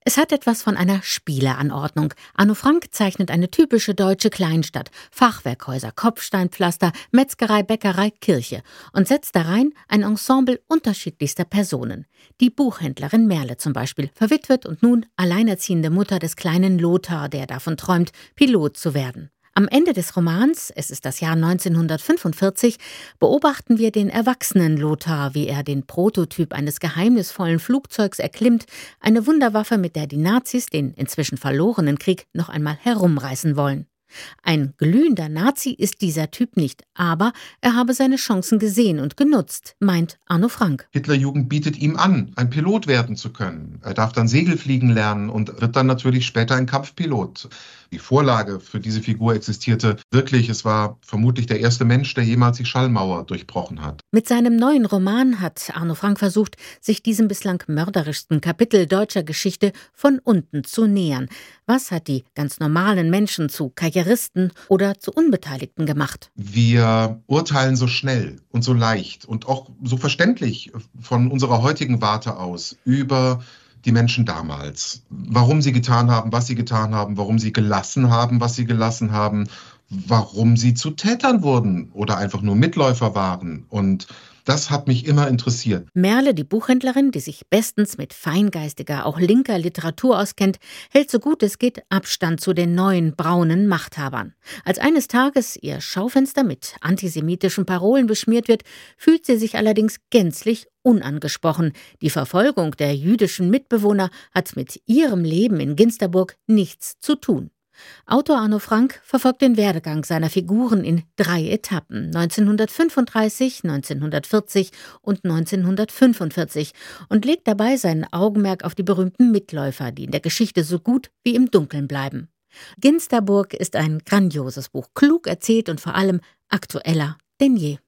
Es hat etwas von einer Spieleanordnung. Anno Frank zeichnet eine typische deutsche Kleinstadt. Fachwerkhäuser, Kopfsteinpflaster, Metzgerei, Bäckerei, Kirche. Und setzt darein ein Ensemble unterschiedlichster Personen. Die Buchhändlerin Merle zum Beispiel, verwitwet und nun alleinerziehende Mutter des kleinen Lothar, der davon träumt, Pilot zu werden. Am Ende des Romans, es ist das Jahr 1945, beobachten wir den erwachsenen Lothar, wie er den Prototyp eines geheimnisvollen Flugzeugs erklimmt, eine Wunderwaffe, mit der die Nazis den inzwischen verlorenen Krieg noch einmal herumreißen wollen. Ein glühender Nazi ist dieser Typ nicht, aber er habe seine Chancen gesehen und genutzt, meint Anno Frank. Hitlerjugend bietet ihm an, ein Pilot werden zu können. Er darf dann Segelfliegen lernen und wird dann natürlich später ein Kampfpilot. Die Vorlage für diese Figur existierte wirklich. Es war vermutlich der erste Mensch, der jemals die Schallmauer durchbrochen hat. Mit seinem neuen Roman hat Anno Frank versucht, sich diesem bislang mörderischsten Kapitel deutscher Geschichte von unten zu nähern. Was hat die ganz normalen Menschen zu Karrieristen oder zu Unbeteiligten gemacht? Wir urteilen so schnell und so leicht und auch so verständlich von unserer heutigen Warte aus über die Menschen damals. Warum sie getan haben, was sie getan haben, warum sie gelassen haben, was sie gelassen haben, warum sie zu Tätern wurden oder einfach nur Mitläufer waren. Und das hat mich immer interessiert. Merle, die Buchhändlerin, die sich bestens mit feingeistiger, auch linker Literatur auskennt, hält so gut es geht Abstand zu den neuen braunen Machthabern. Als eines Tages ihr Schaufenster mit antisemitischen Parolen beschmiert wird, fühlt sie sich allerdings gänzlich unangesprochen. Die Verfolgung der jüdischen Mitbewohner hat mit ihrem Leben in Ginsterburg nichts zu tun. Autor Anno Frank verfolgt den Werdegang seiner Figuren in 3 Etappen, 1935, 1940 und 1945, und legt dabei sein Augenmerk auf die berühmten Mitläufer, die in der Geschichte so gut wie im Dunkeln bleiben. Ginsterburg ist ein grandioses Buch, klug erzählt und vor allem aktueller denn je.